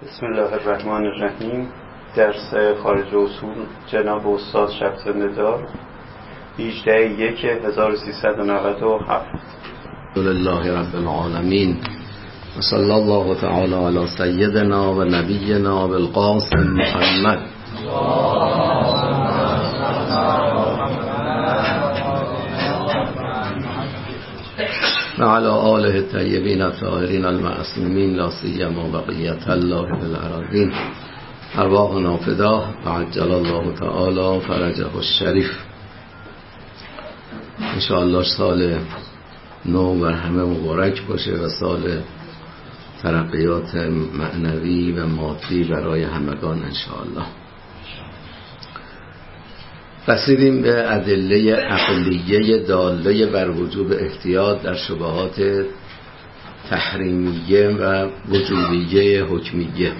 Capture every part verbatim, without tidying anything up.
بسم الله الرحمن الرحیم. درس خارج اصول جناب استاد شب‌زنده دار هجده یک هزار و سیصد و نود و هفت. لله رب العالمین و صلی الله تعالی علی سیدنا و نبینا بالقاسم محمد و علی آله الطیبین الطاهرین المعصومین لا سیما بقیة الله فی الارضین ارواحنا فداه و عجل الله تعالی فرجه الشریف. انشاءالله سال نو بر همه مبارک باشه و سال ترقیات معنوی و مادی برای همگان انشاءالله. رسیدیم به ادله عقلیه داله بر وجوب احتیاط در شبهات تحریمیه و وجوبیه حکمیه.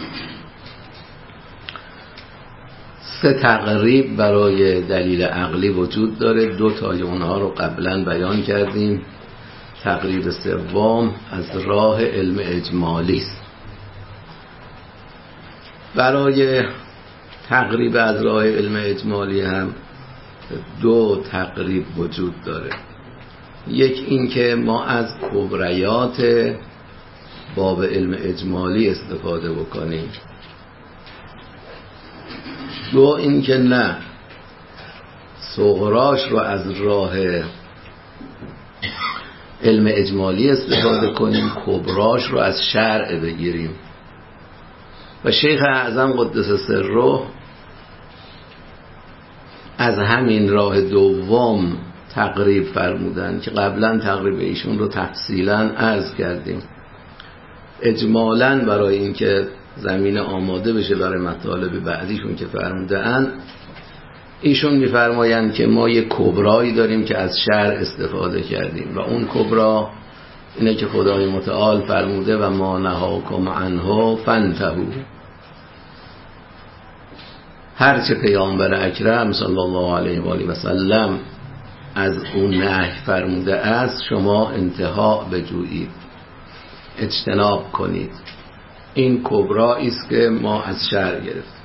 سه تقریب برای دلیل عقلی وجود داره، دو تای اونها رو قبلا بیان کردیم. تقریب سوم از راه علم اجمالی است. برای تقریب از راه علم اجمالی هم دو تقریب وجود داره. یک این که ما از کبریات باب علم اجمالی استفاده بکنیم، دو این که نه صغراش رو از راه علم اجمالی استفاده کنیم، کبراش رو از شرع بگیریم. و شیخ اعظم قدس سره از همین راه دوم تقریب فرمودن که قبلا تقریب ایشون رو تفصیلا عرض کردیم. اجمالاً برای اینکه زمین آماده بشه برای مطالب بعدیشون که فرمودن، ایشون میفرمایند که ما یک کبرایی داریم که از شرع استفاده کردیم و اون کبرا اینه که خدای متعال فرموده و ما نهاکم عنه فانتهوا. هرچه پیامبر اکرم صلی الله علیه و آله و سلم از اون نهی فرموده است شما انتها بجویید، اجتناب کنید. این کبرایی است که ما از شرع گرفتیم.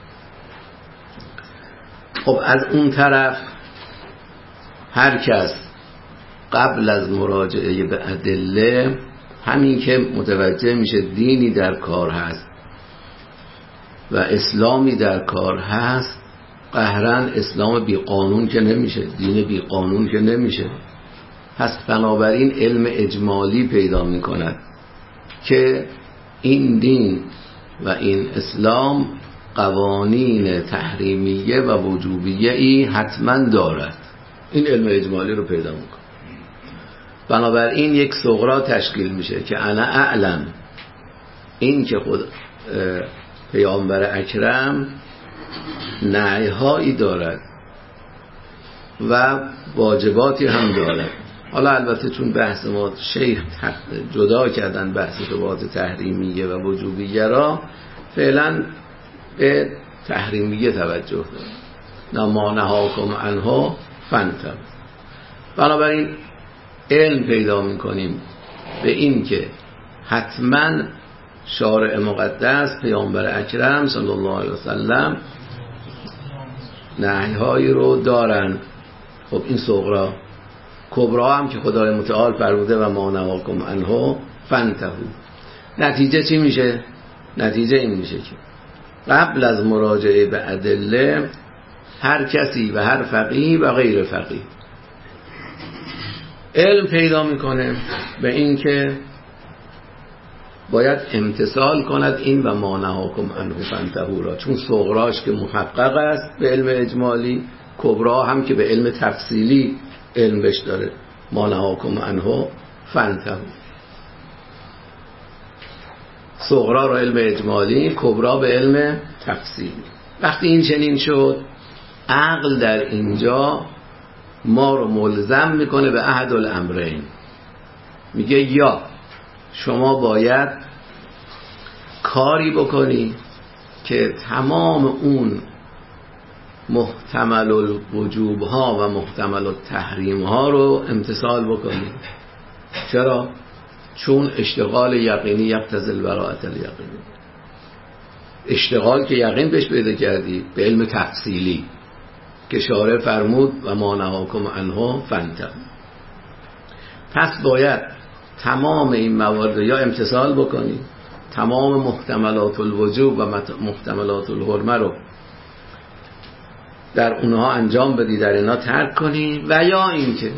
خب از اون طرف هر کس قبل از مراجعه به ادله، همین که متوجه میشه دینی در کار هست و اسلامی در کار هست، قهرن اسلام بی قانون که نمیشه، دین بی قانون که نمیشه. پس بنابراین علم اجمالی پیدا میکند که این دین و این اسلام قوانین تحریمیه و وجوبیه ای حتما دارد. این علم اجمالی رو پیدا میکنه. بنابراین یک صغرا تشکیل میشه که انا اعلم، این که خود پیامبر اکرم نهی‌هایی دارد و واجباتی هم دارد. حالا البته چون بحث ما شیخ جدا کردن بحث شبهات تحریمیه و وجوبیه را، فعلا به تحریمیه توجه دارد. ما نهاکم عنه فانتهوا. بنابراین علم پیدا میکنیم به این که حتما شارع مقدس پیامبر اکرم صلی الله علیه و سلم نهی‌هایی رو دارن. خب این صغرا. کبرا هم که خدای متعال فرموده و ما نهاکم عنه فانتهوا. نتیجه چی میشه؟ نتیجه این میشه که قبل از مراجعه به ادله هر کسی و هر فقیه و غیر فقیه علم پیدا میکنه به این که باید امتثال کند این و ما نهاکم عنه فانتهوا را، چون صغراش که محقق است به علم اجمالی، کبرا هم که به علم تفصیلی علم بش داره. ما نهاکم عنه فانتهوا. صغرا را علم اجمالی، کبرا به علم تفصیلی. وقتی این چنین شد، عقل در اینجا ما رو ملزم میکنه به احد الامرین. میگه یا شما باید کاری بکنی که تمام اون محتمل الوجوب ها و محتمل التحریم ها رو امتثال بکنی. چرا؟ چون اشتغال یقینی یقتضی البراءة الیقینی. اشتغال که یقین بهش پیدا کردی به علم تفصیلی که شارع فرمود و ما نهاکم عنه فانتهوا. پس باید تمام این موارد یا امتثال بکنی، تمام محتملات الوجوب و محتملات الحرمه رو در اونها انجام بدی، در اینا ترک کنی، و یا اینکه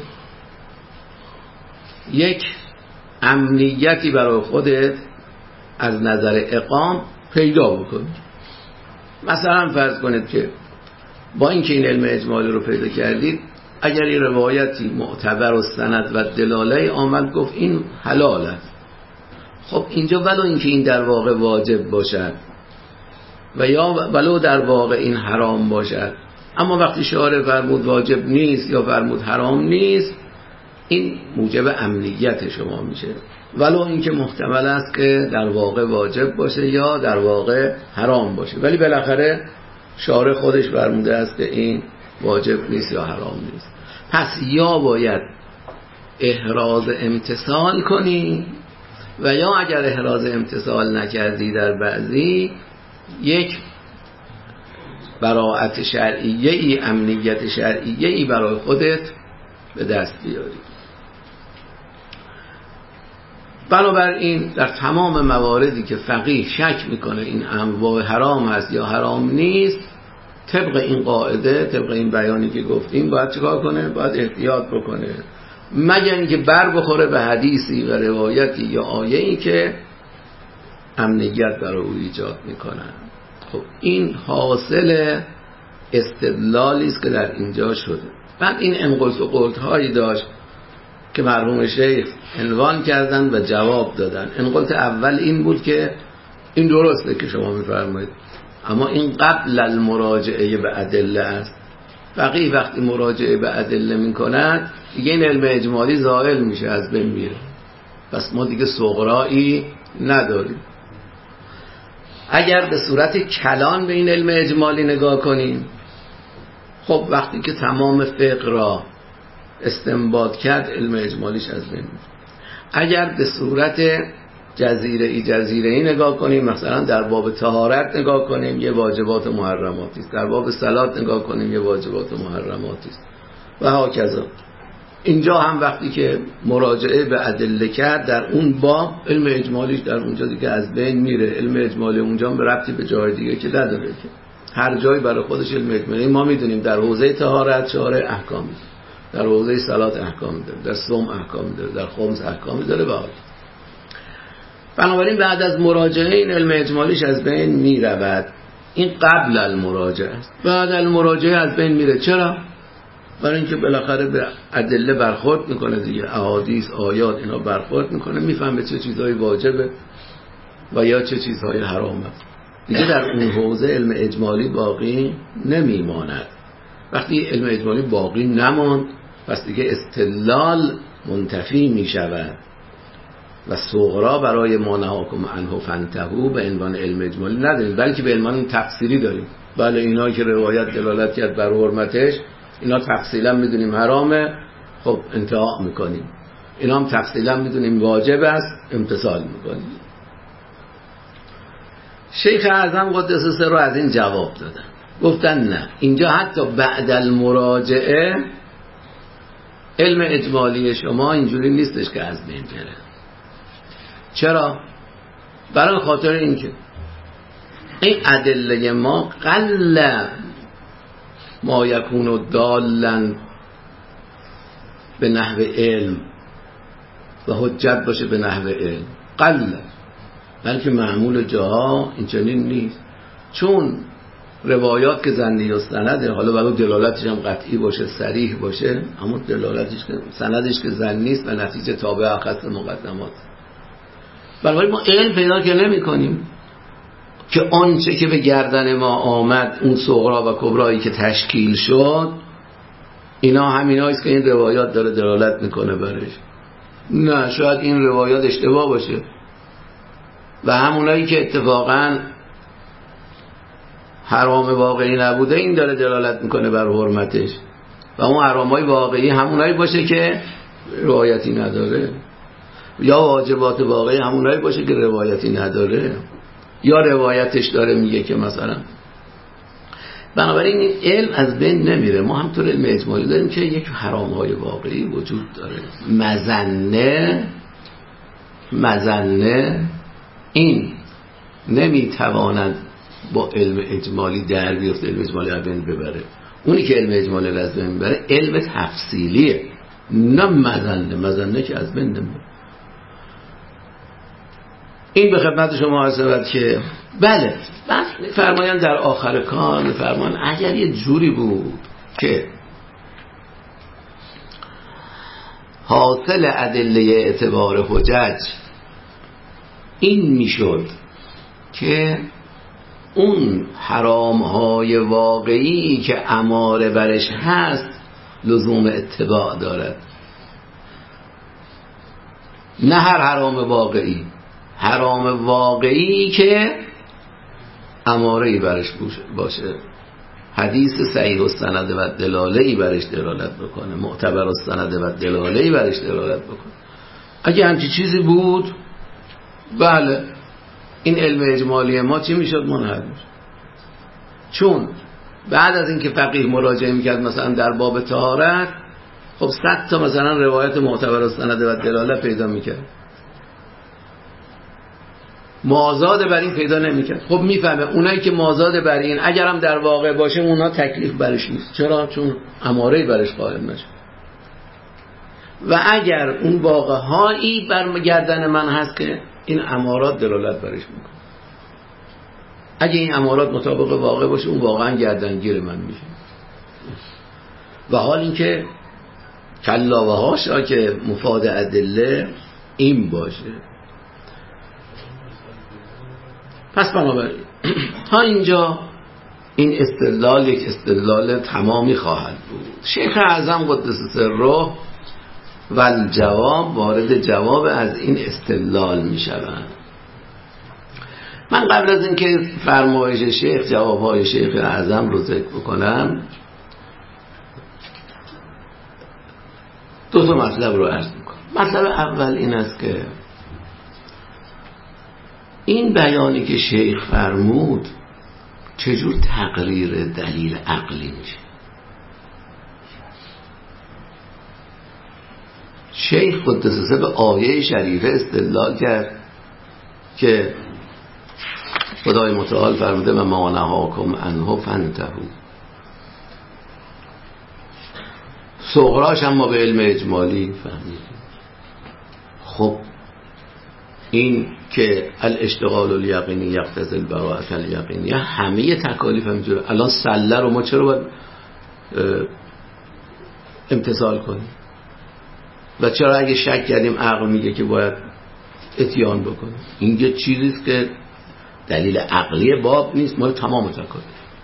یک امنیتی برای خودت از نظر اقام پیدا بکنی. مثلا فرض کنید که با اینکه این علم اجمالی رو پیدا کردید، اگر این روایتی معتبر و سند و دلاله آمد گفت این حلال است، خب اینجا ولو اینکه این در واقع واجب باشد و یا ولو در واقع این حرام باشد، اما وقتی شارع فرمود واجب نیست یا فرمود حرام نیست، این موجب امنیت شما میشه، ولو اینکه محتمل است که در واقع واجب باشه یا در واقع حرام باشه، ولی بالاخره شارع خودش فرموده است که این واجب نیست یا حرام نیست. پس یا باید احراز امتثال کنی و یا اگر احراز امتثال نکردی در بعضی، یک براءت شرعیه ای، امنیت شرعیه ای برای خودت به دست بیاری. بنابراین در تمام مواردی که فقیه شک میکنه این امر حرام است یا حرام نیست، طبق این قاعده، طبق این بیانی که گفتیم، باید چیکار کنه؟ باید احتیاط بکنه، مگر اینکه بر بخوره به حدیثی و روایتی یا آیه‌ای که امنیت برای او ایجاد میکنن. خب این حاصل استدلالی است که در اینجا شده. بعد این انقلت و قلت هایی داشت که مرحوم شیخ عنوان کردن و جواب دادن. انقلت اول این بود که این درسته که شما میفرمایید، اما این قبل المراجعه به ادله است. فقیه وقتی مراجعه به ادله میکند دیگه این علم اجمالی زائل میشه، از بین میره، پس ما دیگه صغرایی نداریم. اگر به صورت کلان به این علم اجمالی نگاه کنیم، خب وقتی که تمام فقه را استنباط کرد علم اجمالیش از بین میره. اگر به صورت جزیره ای جزیره ای نگاه کنیم، مثلا در باب طهارت نگاه کنیم یه واجبات و محرماتی است، در باب صلات نگاه کنیم یه واجبات و محرماتی است و هاکذا. اینجا هم وقتی که مراجعه به ادله کرد در اون باب، علم اجمالیش در اونجا دیگه از بین میره. علم اجمالی اونجا به ربطی به جای دیگه که نداره، که هر جایی برای خودش علم اجمالی. ما میدونیم در حوزه طهارت شارع احکام داره، در حوزه صلات احکام داره، در صوم احکام داره، در خمس احکام داره و بنابراین بعد از مراجعه این علم اجمالیش از بین می رود. این قبل المراجعه است. بعد المراجعه از بین میره. چرا؟ برای اینکه بالاخره به ادله برخورد میکنه دیگه، احادیث، آیات، اینا برخورد میکنه، میفهمه چه چیزهایی واجبه و یا چه چیزهایی حرامه. دیگه در اون حوزه علم اجمالی باقی نمیماند. وقتی علم اجمالی باقی نماند، پس دیگه استدلال منتفی میشود و صغرا برای ما نهاکم عنه فانتهوا به عنوان علم اجمالی نداریم، بلکه به عنوان تفسیری داریم. بله اینا که روایت دلالت کرد بر حرمتش، اینا تفصیلا میدونیم حرامه، خب انتها میکنیم. اینا هم تفصیلا میدونیم واجب است، امتثال میکنیم. شیخ اعظم قدس سره رو از این جواب دادن، گفتن نه، اینجا حتی بعد المراجعه علم اجمالی شما اینجوری نیستش که از بین بره. چرا؟ برای خاطر اینکه این ادله ما قل ما یکون دالن به نحو علم و حجت باشه به نحو علم، قل، بلکه معمول جاها این چنین نیست. چون روایات که ظنی و سنده، حالا ولو دلالتش هم قطعی باشه، صریح باشه، اما دلالتش که سندش که ظنی است و نتیجه تابع اخص مقدمات، بنابراین ما علم پیدا که نمی کنیم که آنچه که به گردن ما آمد، اون صغرا و کبرایی که تشکیل شد، اینا همینایی است که این روایات داره دلالت میکنه برش. نه، شاید این روایات اشتباه باشه و همونایی که اتفاقا حرام واقعی نبوده این داره دلالت میکنه بر حرمتش، و اون حرامای واقعی همونایی باشه که روایتی نداره، یا واجبات واقعی همونایی باشه که روایتی نداره. یا روایتش داره میگه که مثلا. بنابراین این علم از بین نمیره. ما همطور علم اجمالی داریم که یک حرام‌های واقعی وجود داره. مظنه مظنه این نمیتواند با علم اجمالی در بیفته، علم اجمالی از بین ببره. اونی که علم اجمالی از بین میبره علم تفصیلیه، نه مظنه. مظنه که از بین نمیبره. این به خدمت شما عرض شود که بله، بس فرمایان در آخر کار فرمان اگر یه جوری بود که حاصل ادله اعتبار حجج این میشد که اون حرام‌های واقعی که اماره برش هست لزوم اتباع دارد، نه هر حرام واقعی، حرام واقعی که اماره‌ای برش باشه، حدیث صحیح السند و دلاله‌ای برش دلالت بکنه، معتبر السند و دلاله‌ای برش دلالت بکنه. اگه همچی چیزی بود بله این علم اجمالی ما چی میشد؟ منحل میشد. چون بعد از اینکه فقیه مراجعه میکرد مثلا در باب طهارت، خب صد تا مثلا روایت معتبر السند و دلاله پیدا میکرد، مازاد بر این پیدا نمیکرد. خب میفهمه اونایی که مازاد بر این اگرم در واقع باشه اونا تکلیف برش نیست. چرا؟ چون اماره‌ای برش قائم نشه. و اگر اون واقع هایی بر گردن من هست که این امارات دلالت برش میکنه، اگه این امارات مطابق واقع باشه اون واقعا گردنگیر من میشه. و حال این که کلا و هاشا که مفاد ادله این باشه. پس بنابراین تا اینجا این استدلال یک استدلال تمامی خواهد بود. شیخ اعظم قدس سره و الجواب وارد جواب از این استدلال می شوند. من قبل از اینکه فرمایش شیخ جوابهای شیخ اعظم رو ذکر بکنم دو تا مطلب رو عرض میکنم. مطلب اول این است که این بیانی که شیخ فرمود چجور تقریر دلیل عقلی میشه؟ شیخ قدس سره به آیه شریفه استدلال کرد که خدای متعال فرموده و ما نهاکم عنه فانتهوا. صغراش هم ما به علم اجمالی فهمیدیم. خب این که الاشتغال الیقینی یقتضی البراءة الیقینیه همه تکالیف همینجوره. الان سله رو ما چرا باید امتثال کنیم؟ و چرا اگه شک کردیم عقل میگه که باید اتیان بکنیم؟ این یه چیزیست که دلیل عقلی باب نیست، مال تمام تکالیف.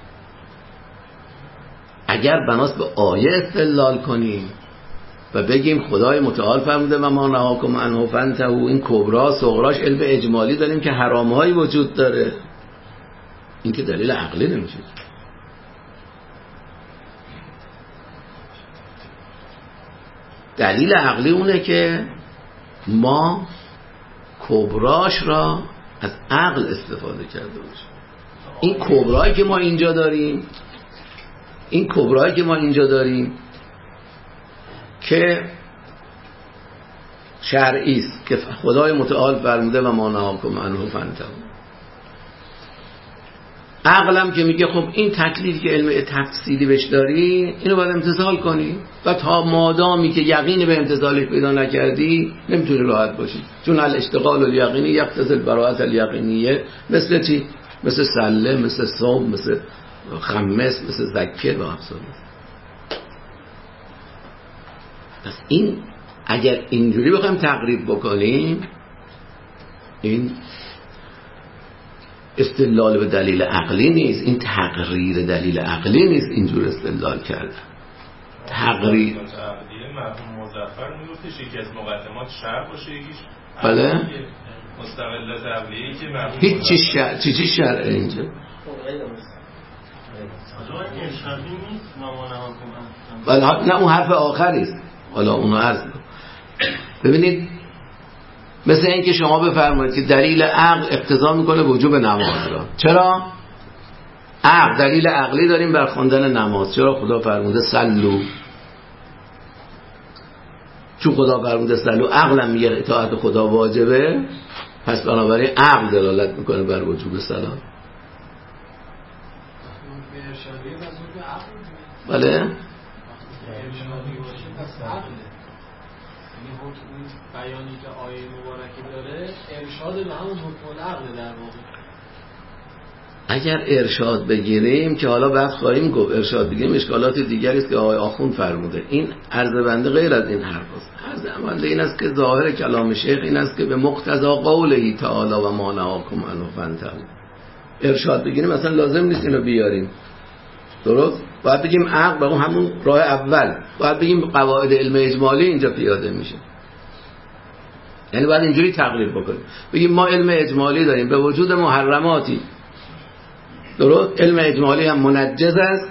اگر بناس به آیه استدلال کنیم و بگیم خدای متعال فرموده و ما نهاکم عنه فانتهوا، این کبرا صغراش علم اجمالی داریم که حرام‌هایی وجود داره، این که دلیل عقلی نمیشه. دلیل عقلی اونه که ما کبراش را از عقل استفاده کرده باشیم. این کبرایی که ما اینجا داریم این کبرایی که ما اینجا داریم که شرعی است که خدای متعال فرموده و ما نهاکم عنه فانتهوا. عقلم که میگه خب این تکلیفی که علم تفصیلی بهش داری اینو باید امتثال کنی و تا مادامی که یقین به امتثالش پیدا نکردی نمیتونی راحت باشی، چون الاشتغال الیقینی یقتضی البراءة الیقینیه. مثل چی؟ مثل سله، مثل صوم، مثل خمس، مثل زکه و امثال. پس این اگر اینجوری بخوایم تقریب بکنیم این استدلال به دلیل عقلی نیست، این تقریر دلیل عقلی نیست. اینجور استدلال کردن تقریر مرحوم مظفر میگفتش یکی از مقدمات شرع باشه، یکیش بله مستقلات عقلیه که مرحوم هیچ چی شرع چی چی شرع اینجا بله. نه اون حرف آخری است. حالا اونو عرض ببینید مثل اینکه شما بفرمایید که دلیل عقل اقتضا میکنه وجوب نماز را. چرا؟ عقل دلیل عقلی داریم بر خواندن نماز. چرا؟ خدا فرموده صلو. چون خدا فرموده صلو، عقلم میگه اطاعت خدا واجبه، پس بنابراین عقل دلالت میکنه بر وجوب صلات. بله؟ بیانی که آیه مبارکه داره ارشاد به همون حکم العقل در واقع. اگر ارشاد بگیریم که حالا بحث خواهیم گفت، ارشاد بگیریم اشکالات دیگری است که آقای آخوند فرموده. این عرض بنده غیر از این حرف است. عرض بنده این است که ظاهر کلام شیخ این است که به مقتضی قوله تعالی و ما نهاکم عنه فانتهوا. ارشاد بگیریم مثلا لازم نیست اینو بیاریم. درست؟ باید بگیم عقل با همون راه اول. باید بگیم قواعد علم اجمالی اینجا پیاده میشه. یعنی باید اینجوری تقریر بکنیم. بگیم ما علم اجمالی داریم به وجود محرماتی. درست؟ علم اجمالی هم منجز است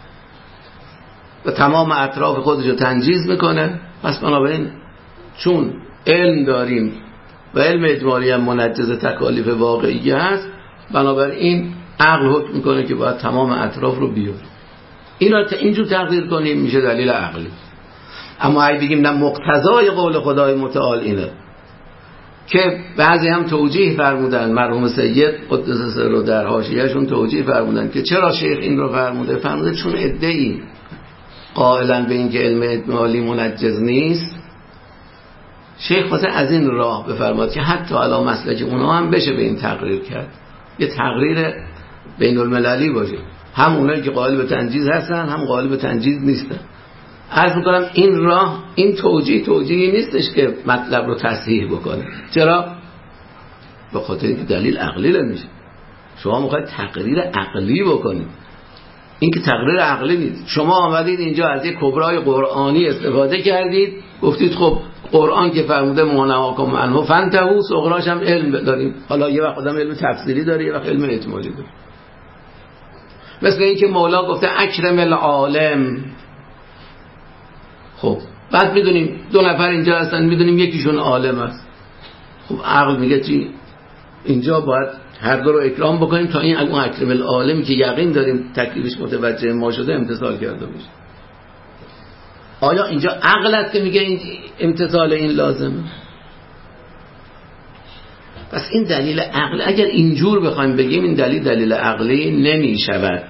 و تمام اطراف خودش رو تنجیز میکنه. پس بنابراین چون علم داریم و علم اجمالی هم منجز تکالیف واقعی است، بنابراین عقل حکم میکنه که باید تمام اطراف رو بیاره. اینا اینجور تقدیر کنیم میشه دلیل عقلی. اما اگه بگیم نه مقتضای قول خدای متعال اینه که بعضی هم توجیه فرمودن، مرحوم سید قدس سره در حاشیه‌شون توجیه فرمودن که چرا شیخ این رو فرموده. فرموده چون ادعی قائلا به این که علم اجمالی منجز نیست، شیخ واسه از این راه بفرماد که حتی علی مسلک اونا هم بشه به این تقریر کرد، یه تقریر بین المللی باشه، هم اونایی که قائل به تنجیز هستن هم قائل به تنجیز نیستن. عرض میکنم این راه، این توجیه توجیهی نیستش که مطلب رو تصحیح بکنه. چرا؟ به خاطر اینکه دلیل عقلی نمیشه. شما میخواید تقریر عقلی بکنید، این که تقریر عقلی نیست. شما آمدید اینجا از یک کبرای قرآنی استفاده کردید، گفتید خب قرآن که فرموده ما نهاکم عنه فانتهوا، صغراش هم علم داریم. حالا یه وقت آدم علم تفسیری داره، یه وقت علم اجمالی داره. مثل این که مولا گفته اکرم العالم. خب بعد میدونیم دو نفر اینجا هستن، میدونیم یکیشون عالم است. خب عقل میگه چی؟ اینجا باید هر دو رو اکرام بکنیم تا این اون اکرم العالمی که یقین داریم تکلیفش متوجه ما شده امتثال کرده باشه. آیا اینجا عقل است که میگه این امتثال این لازمه؟ پس این دلیل عقل، اگر اینجور بخوایم بگیم این دلیل دلیل عقلی نمیشود.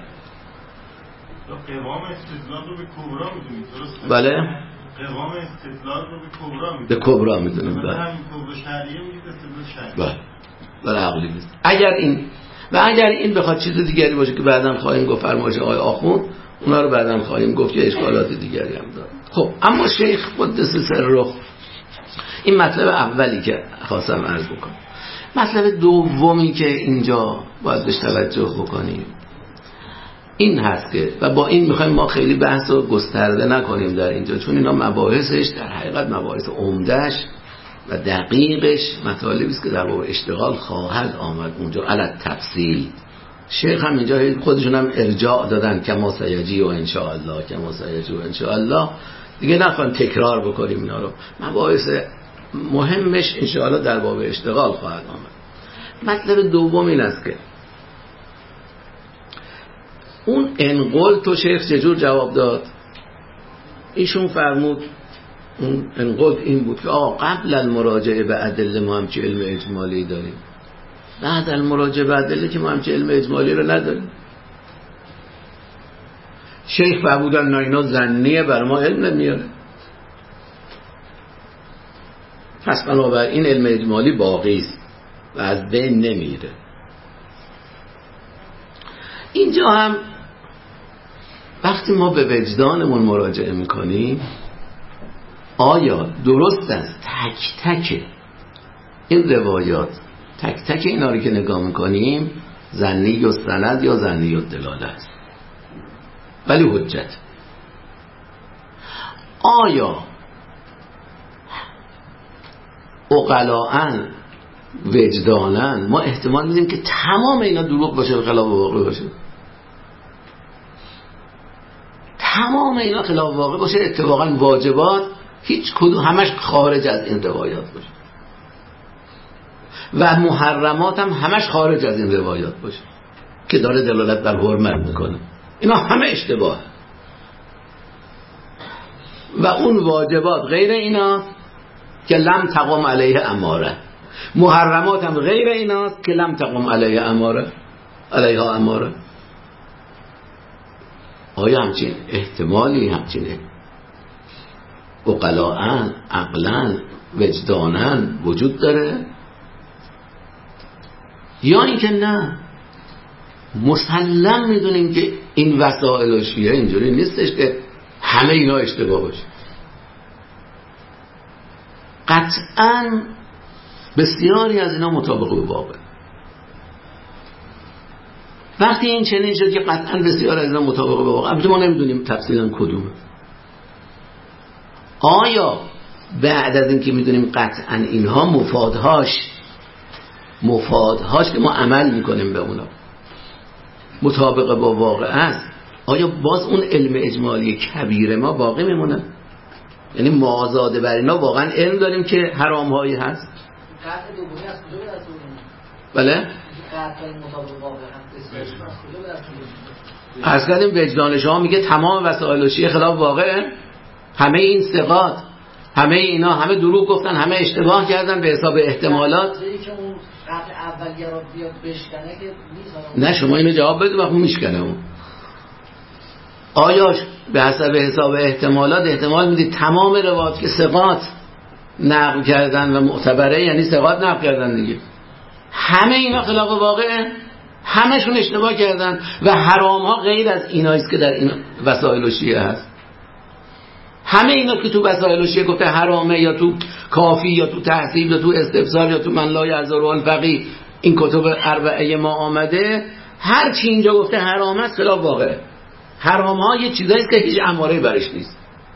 قوام استدلال رو به کبرا میدونید، درسته؟ بله. قوام استدلال رو به کبرا میدونید. به کبرا میدونیم. بله. بله. همین کبرا شرعیه میگید استدلال شرعی. بله. بله عقلی نیست. اگر این و اگر این بخواد چیز دیگری باشه که بعداً خواهیم گفت، فرمایش آقای آخوند اونا رو بعداً خواهیم گفت که اشکالات دیگری هم داره. خب اما شیخ قدس سره، این مطلب اولی که خواستم عرض بکنم. مطلب دومی که اینجا باید بهش توجه بکنیم این هست که و با این میخوایم ما خیلی بحث رو گسترده نکنیم در اینجا، چون اینا مباحثش در حقیقت مباحث عمدهش و دقیقش مطالبی است که در باب اشتغال خواهد آمد اونجا علت تفصیل. شیخ هم اینجا خودشون هم ارجاع دادن کما سیجی و انشاءالله کما سیجی و انشاءالله، دیگه نخواهیم تکرار بکنیم اینا رو. مباحث مهمش انشاءالله در باب اشتغال خواهد آمد. مطلب دوم این است که اون انقل تو شیخ چجور جواب داد؟ ایشون فرمود اون انقل این بود که آقا قبل المراجعه به ادله ما هم چه علم اجمالی داریم، بعد المراجعه به ادله که ما هم چه علم اجمالی رو نداریم. شیخ فرمودن نه اینا ظنیه بر ما علم نمیاره، پس بنابراین علم اجمالی باقی است و از بین نمیره. اینجا هم وقتی ما به وجدانمون مراجعه میکنیم آیا درست است تک تک این روایات تک تک اینا رو که نگاه میکنیم ظنی و سند یا ظنی و دلاله است ولی حجت؟ آیا عقلاً وجداناً ما احتمال میدیم که تمام اینا دروغ باشه و خلاف واقع باشه؟ تمام اینا خلاف واقع باشه، اتفاقاً واجبات هیچ کدوم همش خارج از این روایات باشه؟ و محرمات هم همش خارج از این روایات باشه که داره دلالت بر حرمت میکنه. اینا همه اشتباه و اون واجبات غیر اینا که لم تقم علیه اماره، محرمات هم غیر ایناست که لم تقم علیه اماره علیها اماره. آیا همچین احتمالی، همچین عقلاً، عقلاً، وجداناً وجود داره؟ یا اینکه نه مسلم میدونیم که این وسائل و شیعه اینجوری نیستش که همه اینا اشتباه باشه. قطعاً بسیاری از اینا مطابق به واقع. وقتی این چنین شد که قطعاً بسیار از اینا مطابق به واقع، البته ما نمیدونیم تفصیلاً کدومه. آیا بعد از این که میدونیم قطعاً اینها مفادهاش مفادهاش که ما عمل میکنیم به اونا مطابق با واقع است، آیا باز اون علم اجمالی کبیر ما باقی میمونه؟ یعنی ما آزاده بر اینا واقعا علم داریم که حرام هایی هست؟ قطع دومی از کجا به دست آوردیم؟ بله؟ قطع مطابق واقع هست از کجا به دست آوردیم؟ عرض کردیم وجدان شما میگه تمام وسائل شیعه خلاف واقعه، همه این ثقات، همه اینا همه دروغ گفتن، همه اشتباه کردن به حساب احتمالات. که اون قطع اولیه رو بیاد بشکنه که نیست. نه شما اینو جواب بده وقت میشکنه اون. آیا به حساب حساب احتمالات احتمال میدید تمام روایات که ثقات نقل کردن و معتبره، یعنی ثقات نقل کردن دیگه، همه اینا خلاف واقعه، همشون اشتباه کردن و حرام ها غیر از ایناییست که در این وسائل شیعه هست. همه اینا که تو وسائل شیعه گفته حرامه، یا تو کافی یا تو تحصیل یا تو استفسار یا تو من لا یعذر الفقیه، این کتب اربعه ما آمده، هر چی اینجا گفته حرامه است خلاف واقعه. حرام ها یه چیزایی که هیچ اماره برش نیست.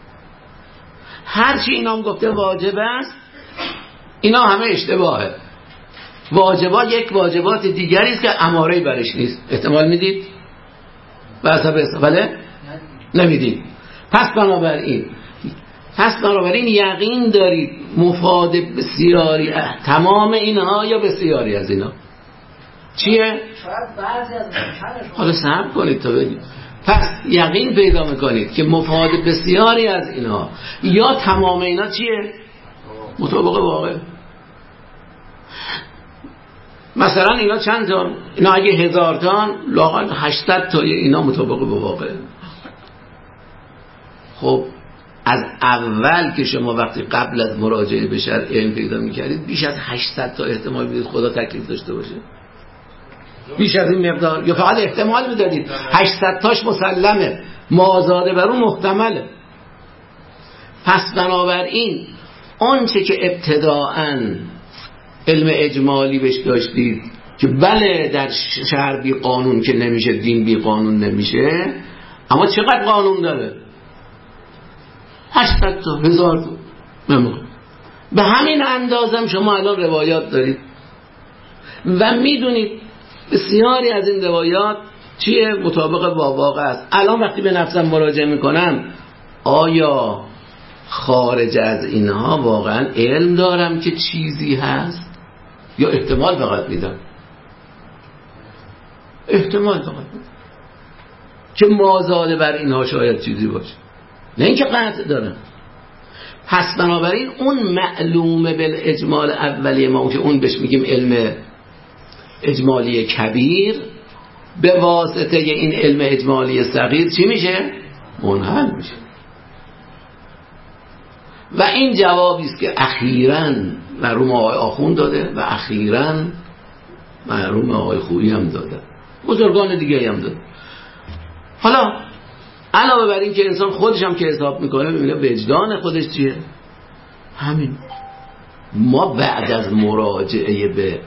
هر چی اینا هم گفته واجب است، اینا همه اشتباهه. واجبات یک واجبات دیگری است که اماره برش نیست. احتمال میدید؟ بحث بله؟ نمیدید. پس بنابراین پس بنابراین یقین دارید مفاد بسیاری تمام اینها یا بسیاری از اینا چیه؟ شاید بعضی از اینها. حالا صبر کنید تا بگید. پس یقین پیدا میکنید که مفاد بسیاری از اینها یا تمام اینا چیه؟ مطابق واقع. مثلا اینا چند تا؟ اینا اگه هزار تا لااقل هشتصد تا اینا مطابق با واقع. خب از اول که شما وقتی قبل از مراجعه به شرع علم پیدا میکردید بیش از هشتصد تا احتمال میدید خدا تکلیف داشته باشه؟ بیش از این مقدار؟ یا فقط احتمال میدادید؟ هشتصد تاش مسلمه، مازاده بر اون محتمله. پس بنابراین آنچه که ابتداعاً علم اجمالی بهش داشتید که بله در شهر بی قانون که نمیشه، دین بی قانون نمیشه، اما چقدر قانون داره؟ هشتصد تا، هزار تا. ممنون. به همین اندازم شما الان روایات دارید و میدونید بسیاری از این روایات چیه؟ مطابق با واقع است. الان وقتی به نفسم مراجعه میکنم آیا خارج از اینها واقعا علم دارم که چیزی هست یا احتمال فقط میدم؟ احتمال فقط میدم که مازاده بر اینها شاید چیزی باشه، نه اینکه قطع دارم. پس بنابراین اون معلوم بالاجمال اولیه ما که اون بهش میگیم علم اجمالی کبیر، به واسطه این علم اجمالی صغیر چی میشه؟ منحل میشه. و این جوابی است که اخیراً مرحوم آقای آخوند داده و اخیراً مرحوم آقای خویی هم داده، بزرگان دیگه هم داده. حالا علاوه بر این که انسان خودش هم که حساب میکنه ببینه وجدان خودش چیه، همین. ما بعد از مراجعه به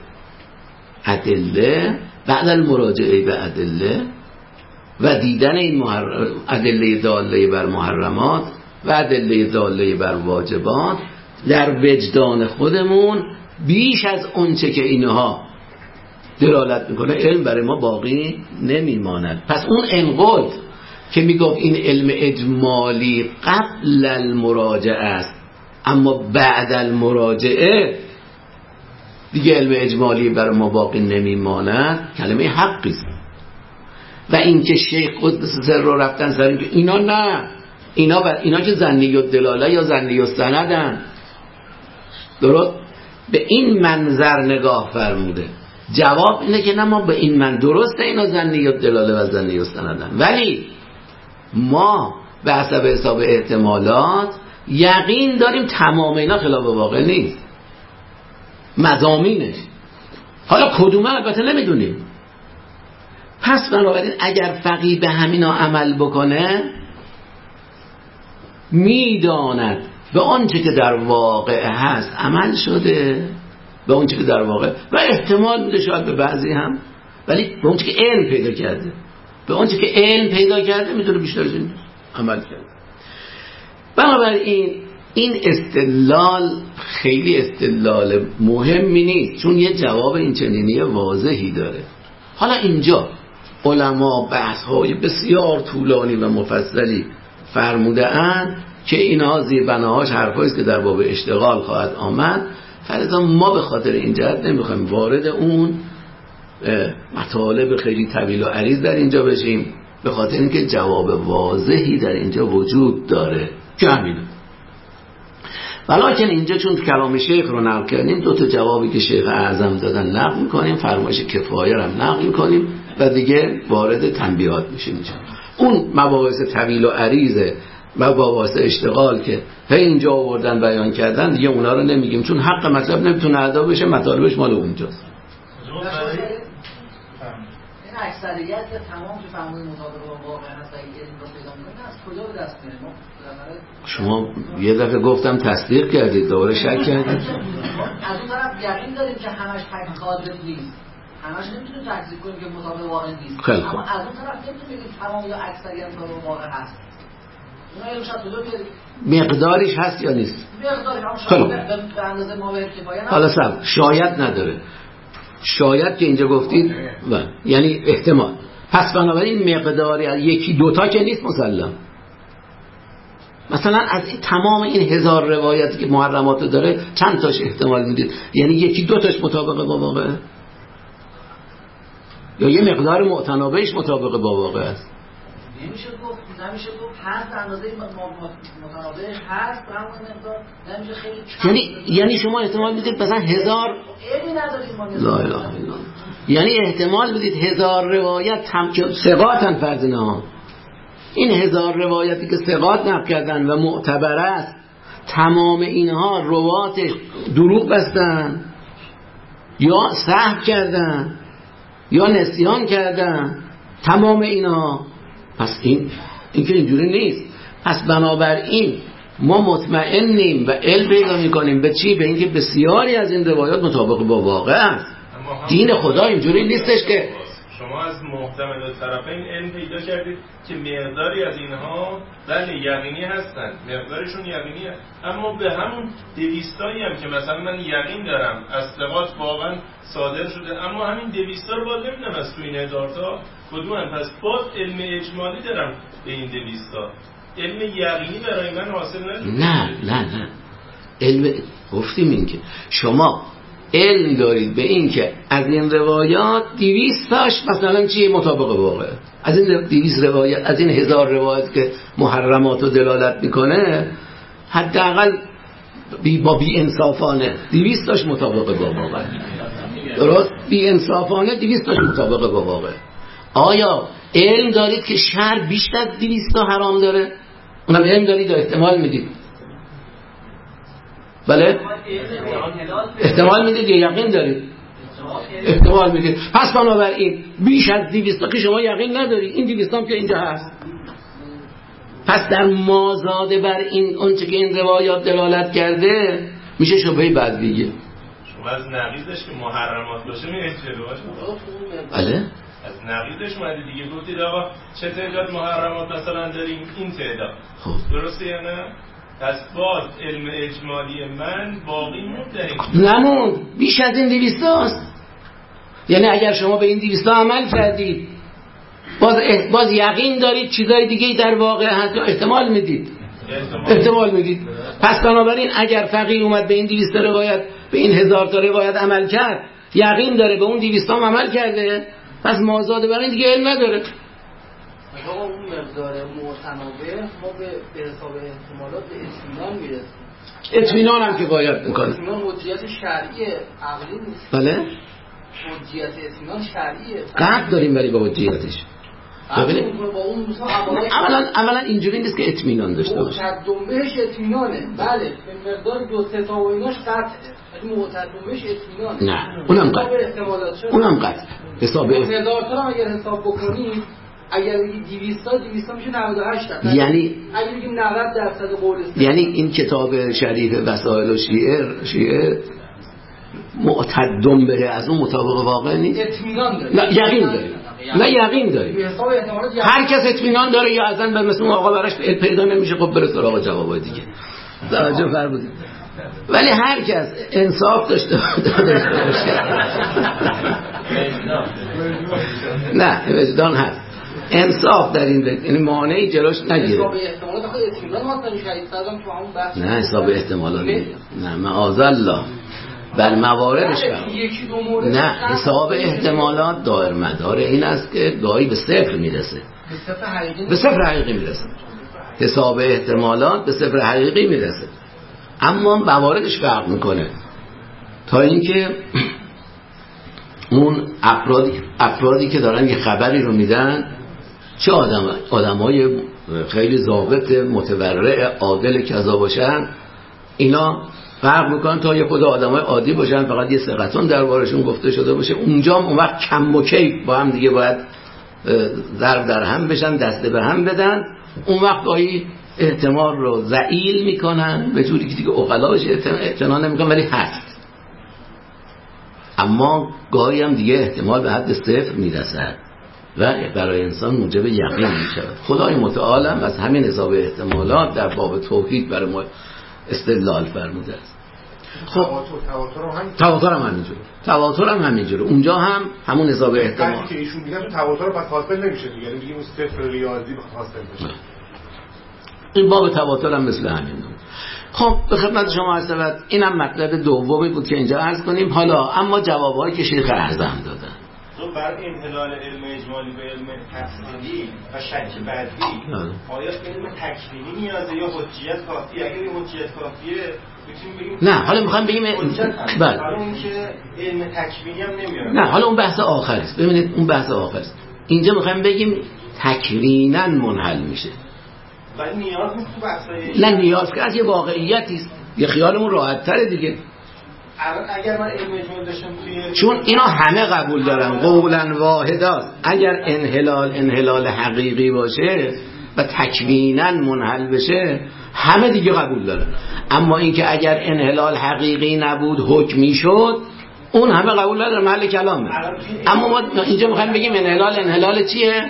ادله، بعد از مراجعه به ادله و دیدن این محرم، ادله داله بر محرمات و ادله داله بر واجبات، در وجدان خودمون بیش از اونچه که اینها دلالت میکنه علم برای ما باقی نمیماند. پس اون انقد که میگفت این علم اجمالی قبل المراجعه است اما بعد المراجعه دیگه علم اجمالی برای ما باقی نمیماند کلمه حقی است. و اینکه شیخ قدس سر رو رفتن سر اینکه اینا نه اینا بر اینا که ظنی و دلاله یا ظنی و سندن، درست به این منظر نگاه فرموده. جواب اینه که نه، ما به این من درسته اینا ظنی و دلاله و ظنی و سندن، ولی ما به حسب حساب احتمالات یقین داریم تمام اینا خلاف واقع نیست، مضامینش حالا کدومه البته نمیدونیم. پس بنابراین اگر فقیه به همینا عمل بکنه میداند به آنچه که در واقع هست عمل شده، به آنچه که در واقع و احتمال میده شاید به بعضی هم، ولی به آنچه که علم پیدا کرده، به آنچه که علم پیدا کرده میتونه بیشتر از این عمل کرده. بنابراین این استدلال خیلی استدلال مهمی نیست، چون یه جواب این چنینی واضحی داره. حالا اینجا علما بحث‌های بسیار طولانی و مفصلی فرموده اند که اینها زیربناهاش حرفاییست که در باب اشتغال خواهد آمد. فرضاً ما به خاطر این جهت نمیخوایم وارد اون مطالب خیلی طویل و عریض در اینجا بشیم، به خاطر اینکه جواب واضحی در اینجا وجود داره که همینه. ولیکن اینجا چون کلام شیخ رو نقل کردیم، دو تا جوابی که شیخ اعظم دادن نقل میکنیم، فرمایش کفایه رو هم نقل میکنیم و دیگه وارد تنبیهات میشیم. اینجا اون مباحث طویل و عریضه و مباحث اشتغال که هی اینجا آوردن بیان کردن دیگه اونا رو نمیگیم، چون حق مطلب نمیتونه ادا بشه، مطالبش مال اونجاست. این اکثریت تمام که فرمود مطابق با واقع هست اگه علم رو پیدا می‌کنه از کجا به دست میاره؟ شما یه دفعه گفتم تصدیق کردید دوباره شک کردید. از اون طرف یقین داریم که همش تکلیف نیست، همش نمیتونیم تکذیب کنیم که مطابق واقع نیست، خیلی اما از اون طرف نمیتونیم بگیم تمام یا اکثریت مطابق واقع هست. اونا علم شاید کجا پیدا مقدارش هست یا نیست؟ مقدارش هم شاید به اندازه ما به کفایه نه. حالا صبر، شاید نداره، شاید که اینجا گفتید و یعنی احتمال. پس بنابراین مقداری یکی دوتا که نیست مسلم. مثلا از این تمام این هزار روایتی که محرمات داره چند تاش احتمال میدید؟ یعنی یکی دو تاش مطابق با واقعه یا یه مقدار معتنابهش مطابق با واقع است؟ نمیشه گفت نمیشه گفت هست اندازه متنابهش هست به همون مقدار، نمیشه خیلی کم. یعنی یعنی شما احتمال میدید مثلا هزار علمی نداریم ما. لا اله الا الله. یعنی احتمال بدید هزار روایت هم که ثقاتن فرضنا، این هزار روایتی که ثقات نقل کردن و معتبر است تمام اینها روات دروغ بستن یا سهو کردن یا نسیان کردن، تمام اینها. پس این این که اینجوری نیست. پس بنابراین ما مطمئنیم و علم پیدا میکنیم به چی؟ به اینکه بسیاری از این روایات مطابق با واقع است. دین خدا اینجوری نیستش که شما از محتمل طرفین علم پیدا کردید که مقداری از اینها بله یقینی هستند، مقدارشون یقینیه، اما به همون دویستایی هم که مثلا من یقین دارم از ثقات واقعا صادر شده، اما همین دویستا رو باید نمیدونم از تو این هزار تا کدوم هم. پس باز علم اجمالی دارم به این دویستا، علم یقینی برای من حاصل نشده. نه نه نه علم گفتیم این که شما علم دارید به این که از این روایات دویستاش مثلا چیه مطابق واقعه، از این دویست روایت، از این هزار روایت که محرمات رو دلالت میکنه حداقل بی با بی انصافانه دویستاش مطابق با واقعه، درست؟ بی انصافانه دویستاش مطابق با واقعه. آیا علم دارید که شر بیشتر از دویستا حرام داره؟ اونم علم دارید و احتمال میدید؟ بله؟ احتمال میدید یا یقین دارید؟ احتمال میدید. پس بنابراین بیش از دویست که شما یقین ندارید، این دویست هم که اینجا هست. پس در مازاده بر این اونچه که این روایات دلالت کرده میشه شبهه بدویه. شما از نقیضش که محرمات باشه میرید جلو باشه. بله؟ از نقیضش اومدید دیگه گفتید آقا چه تعداد محرمات مثلا داریم؟ این تعداد. خب درسته یا نه؟ پس باز علم اجمالی من باقی مونده نموند، بیش از این دویستا است. یعنی اگر شما به این دویستا عمل کردید باز باز یقین دارید چیزای دیگه در واقع هست، احتمال میدید احتمال, احتمال میدید. پس بنابراین اگر فقیه اومد به این دویست روایت به این هزار تا روایت عمل کرد، یقین داره به اون دویست هم عمل کرده، پس مازاد بر این دیگه علم نداره. آقا اون مقدار متنابه ما به حساب احتمالات به اطمینان میرسیم. اطمینان هم که باید میکنه. اطمینان حجیت شرعی عقلی نیست. بله؟ حجیت اطمینان شرعیه. قطع داریم ولی با حجیتش. ببینید اولا اولا اینجوری نیست که اطمینان داشته باشه. متقدم بهش اطمینانه. بله به مقدار دو سه تا و ایناش قطعه. ولی متقدم بهش اطمینانه. نه اونم قطع. اونم قطع. حساب هزار تا اگر حساب بکنید اگر بگید دویست تا دویست تا میشه نود و هشت درصد. یعنی اگر بگیم نود درصد قول است. یعنی این کتاب شریف وسائل و شیعه شیعه معتدم به از اون مطابق واقع نیست. اطمینان داره. نه یقین داره. نه یقین داره. هر کس اطمینان داره یا اصلا به مثل اون آقا براش پیدا نمیشه، خب بره سراغ جوابای دیگه. توجه فرمودید. ولی هر کس انصاف داشته باشه نه وجدان هست، انصاف در این یعنی مانعی جلوش نگیره. حساب احتمالات آخه اطمینان واسه شهید صدام تو همون بحث نه حساب احتمالات نه معاذ الله بل مواردش نه حساب احتمالات دایر مدار این است که گاهی به صفر میرسه، به صفر حقیقی میرسه. حساب احتمالات به صفر حقیقی میرسه، اما مواردش فرق میکنه تا اینکه اون افرادی افرادی که دارن یه خبری رو میدن چه آدم آدمای خیلی ضابط متورع عادل کذا باشن، اینا فرق میکنن تا یه خود آدمای عادی باشن فقط یه ثقتون دربارشون گفته شده باشه. اونجا اون وقت کم و کیف با هم دیگه باید ضرب در هم بشن، دسته به هم بدن. اون وقت گاهی احتمال رو ضئیل میکنن به جوری که دیگه عقلا بشه اعتنا نمیکنن، ولی هست. اما گاهی هم دیگه احتمال به حد صفر میرسد و برای انسان موجب یقین میشود. خدای متعال هم از همین حساب احتمالات در باب توحید برای ما استدلال فرموده است. خب تواتر هم همینجوره، تواتر هم همینجوره. اونجا هم همون حساب احتمال که ایشون میگن تو تواتر پس حاصل نمیشه دیگه، یعنی اون صفر ریاضی حاصل بشه. این باب تواتر هم مثل همین بود. خب به خدمت شما عرض شود اینم مطلب دومی بود که اینجا عرض کنیم. حالا اما جوابایی که شیخ اعظم دادن تو بر انحلال علم اجمالی به علم تفصیلی و شک بعدی آیا علم تکوینی نیازه یا حجیت کافیه؟ اگر این حجیت کافیه میتونیم بگیم نه. حالا میخوام بگیم بله حالا اون که علم تکوینی هم نمیاره. نه حالا اون بحث آخر است. ببینید اون بحث آخر است. اینجا میخوام بگیم تکوینا منحل میشه. ولی نیاز نیست تو بحثای نه نیاز که از یه واقعیتی است. یه خیالمون راحت تره دیگه. اگر من علم اجمالی داشتم توی چون اینا همه قبول دارن قولا واحدا. اگر انحلال انحلال حقیقی باشه و تکوینا منحل بشه همه دیگه قبول دارن. اما اینکه اگر انحلال حقیقی نبود حکمی شد اون همه قبول ندارن، محل کلامه. اما ما اینجا میخوایم بگیم انحلال انحلال چیه؟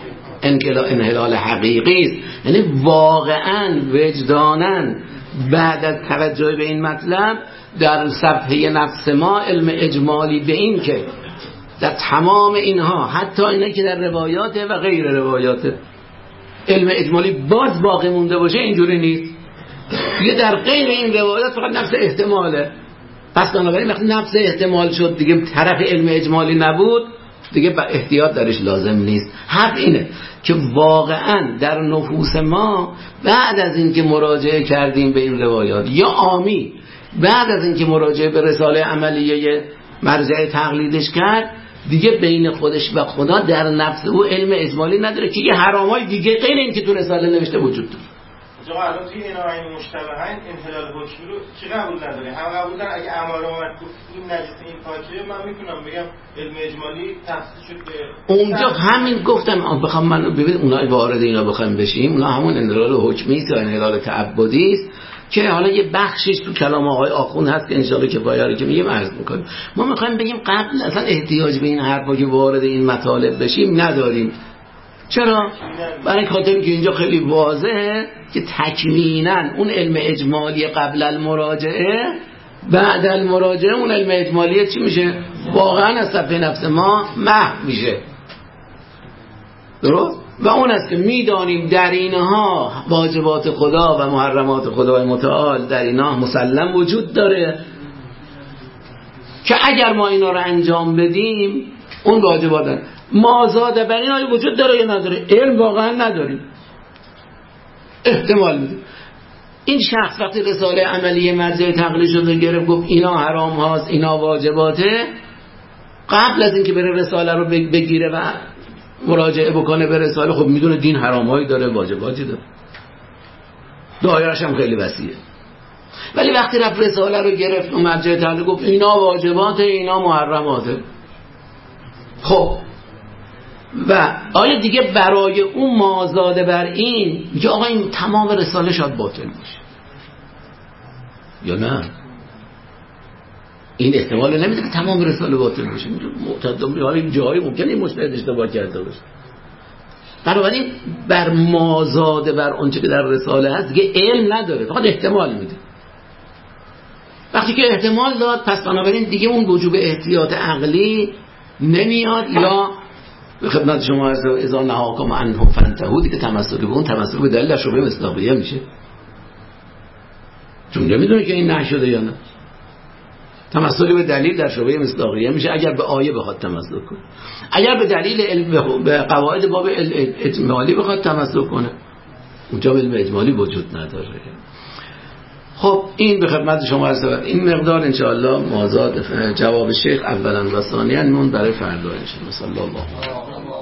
انحلال حقیقی است. یعنی واقعا وجداناً بعد از توجه به این مطلب در صفحه نفس ما علم اجمالی به این که در تمام اینها حتی اینا که در روایاته و غیر روایاته علم اجمالی باز باقی مونده باشه اینجوری نیست. دیگه در غیر این روایات فقط نفس احتماله. پس بنابراین وقتی نفس احتمال شد دیگه طرف علم اجمالی نبود دیگه با احتیاط درش لازم نیست. حرف اینه که واقعا در نفوس ما بعد از اینکه مراجعه کردیم به این روایات یا عامی بعد از اینکه مراجعه به رساله عملیه مرجع تقلیدش کرد دیگه بین خودش و خدا در نفس او علم اجمالی نداره که یه حرامای دیگه غیر این که تو رساله نوشته وجود داره. جا الان توی این آیین مشتبهن انحلال حکمی رو کی قبول نداره؟ هم قبول دارن. اگه اماره اومد گفت این نجس این پاکیه من میتونم بگم علم اجمالی تفسیر شد به اونجا همین گفتم بخوام من ببین اونها وارد اینا بخوام بشیم اونا همون انحلال حکمی است یا انحلال تعبدی است که حالا یه بخشش تو کلام آقای آخوند هست که انشالله که باید که میگیم عرض میکنیم. ما میخوایم بگیم قبل اصلا احتیاج به این حرفا که وارد این مطالب بشیم نداریم. چرا؟ برای خاطر که اینجا خیلی واضحه که تکمینا اون علم اجمالی قبل المراجعه بعد المراجعه اون علم اجمالی چی میشه؟ واقعا از صفحه نفس ما محو میشه. درست؟ و اون است که میدانیم در اینها واجبات خدا و محرمات خدای متعال در اینها مسلم وجود داره که اگر ما اینا رو انجام بدیم اون واجباتن. مازاد بر این آیا وجود داره یا نداره؟ علم واقعا نداریم، احتمال میدیم. این شخص وقتی رساله عملی مرجع تقلید شده گرفت گفت اینا حرام هاست اینا واجباته، قبل از اینکه بره رساله رو بگیره و مراجعه بکنه به رساله، خب میدونه دین حرام هایی داره واجباتی داره، دایرش هم خیلی وسیعه. ولی وقتی رفت رساله رو گرفت و مرجع تقلید گفت اینا واجباته اینا محرماته، خب و آیا دیگه برای اون مازاده بر این یا آقا این تمام رساله شاید باطل میشه یا نه؟ این احتمال نمیده که تمام رساله باطل بشه. معتدم حالا این جایی ممکنه این مجتهد اشتباه کرده باشه. بنابراین بر مازاده بر اونچه که در رساله هست دیگه علم نداره، فقط احتمال میده. وقتی که احتمال داد پس بنابراین دیگه اون وجوب احتیاط عقلی نمیاد، یا به خدمت شما از اذا نهاکم عنه فانتهوا دیگه تمسک به اون تمسک به دلیل در شبهه مصداقیه میشه، چون نمیدونه که این نشده یا نه. تمسک به دلیل در شبهه مصداقیه میشه اگر به آیه بخواد تمسک کنه، اگر به دلیل علم به قواعد باب اجمالی بخواد تمسک کنه اونجا علم اجمالی وجود نداره. خب این به خدمت شما عرض شود. این مقدار انشاءالله مازاد جواب شیخ اولا و ثانیا مون برای فردا انشاءالله. صلی الله علیه و